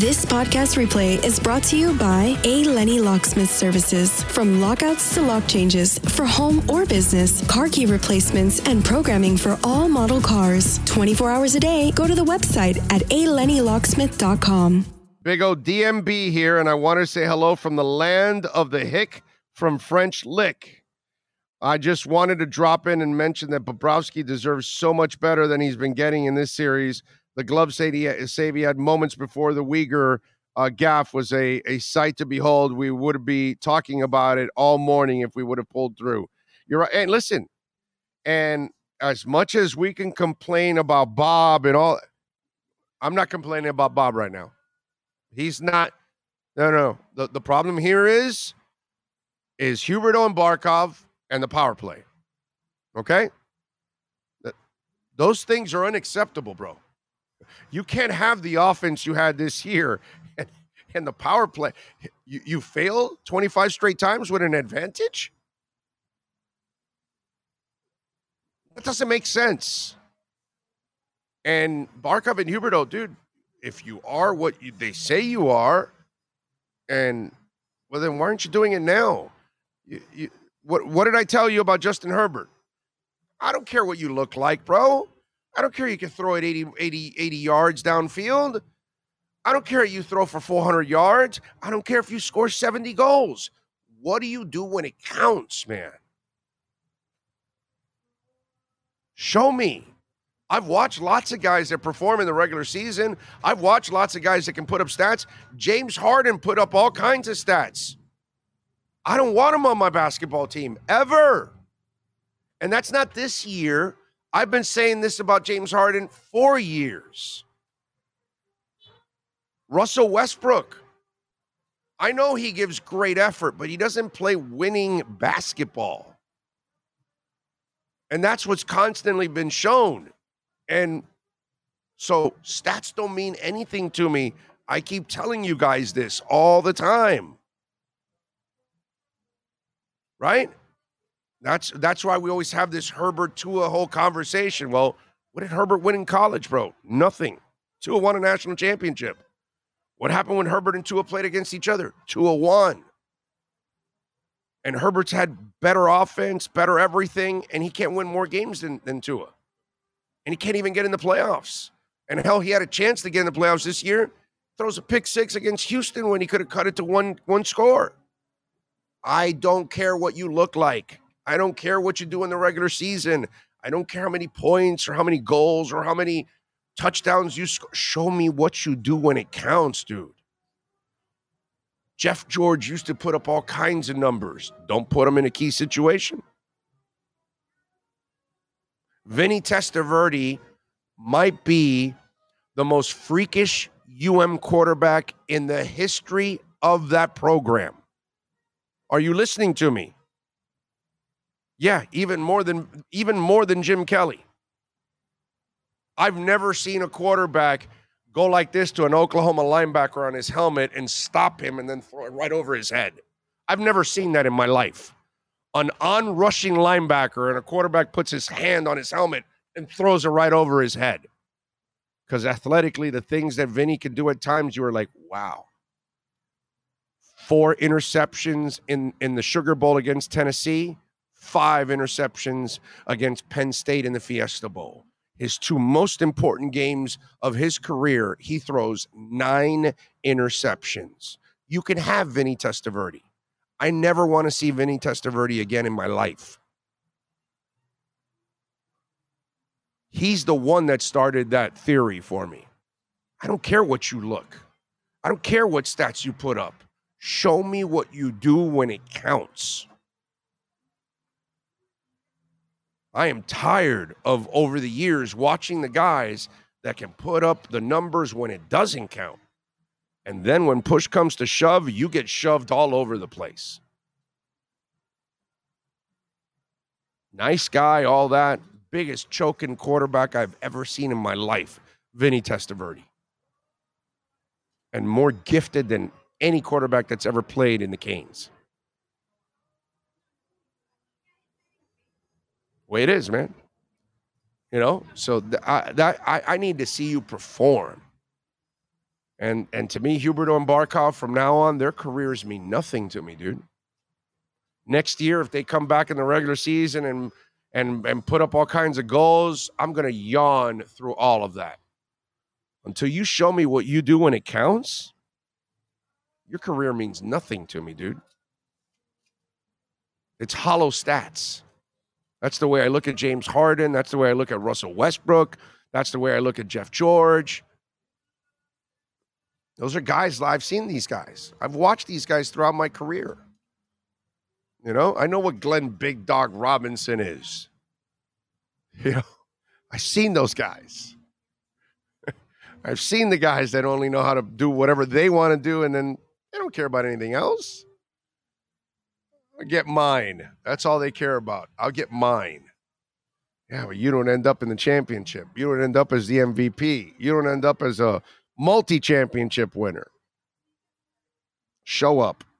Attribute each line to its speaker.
Speaker 1: This podcast replay is brought to you by A. Lenny Locksmith Services. From lockouts to lock changes for home or business, car key replacements, and programming for all model cars. 24 hours a day, go to the website at alennylocksmith.com.
Speaker 2: Big O DMB here, and I want to say hello from the land of the hick from French Lick. I just wanted to drop in and mention that Bobrovsky deserves so much better than he's been getting in this series. The glove save he had moments before the Uyghur gaff was a sight to behold. We would be talking about it all morning if we would have pulled through. You're right. And listen, and as much as we can complain about Bob and all, I'm not complaining about Bob right now. He's not. No. The problem here is Huberdeau and Barkov and the power play. Okay? Those things are unacceptable, bro. You can't have the offense you had this year and the power play. You fail 25 straight times with an advantage? That doesn't make sense. And Barkov and Huberdeau, dude, if you are what they say you are, and well, then why aren't you doing it now? What did I tell you about Justin Herbert? I don't care what you look like, bro. I don't care you can throw it 80 yards downfield. I don't care if you throw for 400 yards. I don't care if you score 70 goals. What do you do when it counts, man? Show me. I've watched lots of guys that perform in the regular season. I've watched lots of guys that can put up stats. James Harden put up all kinds of stats. I don't want him on my basketball team, ever. And that's not this year. I've been saying this about James Harden for years. Russell Westbrook. I know he gives great effort, but he doesn't play winning basketball. And that's what's constantly been shown. And so stats don't mean anything to me. I keep telling you guys this all the time. Right? That's why we always have this Herbert Tua whole conversation. Well, what did Herbert win in college, bro? Nothing. Tua won a national championship. What happened when Herbert and Tua played against each other? Tua won. And Herbert's had better offense, better everything, and he can't win more games than Tua. And he can't even get in the playoffs. And hell, he had a chance to get in the playoffs this year. Throws a pick six against Houston when he could have cut it to one score. I don't care what you look like. I don't care what you do in the regular season. I don't care how many points or how many goals or how many touchdowns you score. Show me what you do when it counts, dude. Jeff George used to put up all kinds of numbers. Don't put him in a key situation. Vinny Testaverde might be the most freakish quarterback in the history of that program. Are you listening to me? Yeah, even more than Jim Kelly. I've never seen a quarterback go like this to an Oklahoma linebacker on his helmet and stop him and then throw it right over his head. I've never seen that in my life. An on-rushing linebacker and a quarterback puts his hand on his helmet and throws it right over his head. Because athletically, the things that Vinny can do at times, you are like, wow. 4 interceptions in the Sugar Bowl against Tennessee. 5 interceptions against Penn State in the Fiesta Bowl. His 2 most important games of his career, he throws 9 interceptions. You can have Vinny Testaverde. I never want to see Vinny Testaverde again in my life. He's the one that started that theory for me. I don't care what you look. I don't care what stats you put up. Show me what you do when it counts. I am tired of, over the years, watching the guys that can put up the numbers when it doesn't count. And then when push comes to shove, you get shoved all over the place. Nice guy, all that. Biggest choking quarterback I've ever seen in my life, Vinny Testaverde. And more gifted than any quarterback that's ever played in the Canes. Way it is, man. You know, so I need to see you perform. And to me, Huberdeau and Barkov, from now on, their careers mean nothing to me, dude. Next year, if they come back in the regular season and put up all kinds of goals, I'm going to yawn through all of that. Until you show me what you do when it counts, your career means nothing to me, dude. It's hollow stats. That's the way I look at James Harden. That's the way I look at Russell Westbrook. That's the way I look at Jeff George. Those are guys, I've seen these guys. I've watched these guys throughout my career. You know, I know what Glenn Big Dog Robinson is. You know, I've seen those guys. I've seen the guys that only know how to do whatever they want to do, and then they don't care about anything else. I get mine. That's all they care about. I'll get mine. Yeah, but you don't end up in the championship. You don't end up as the MVP. You don't end up as a multi-championship winner. Show up.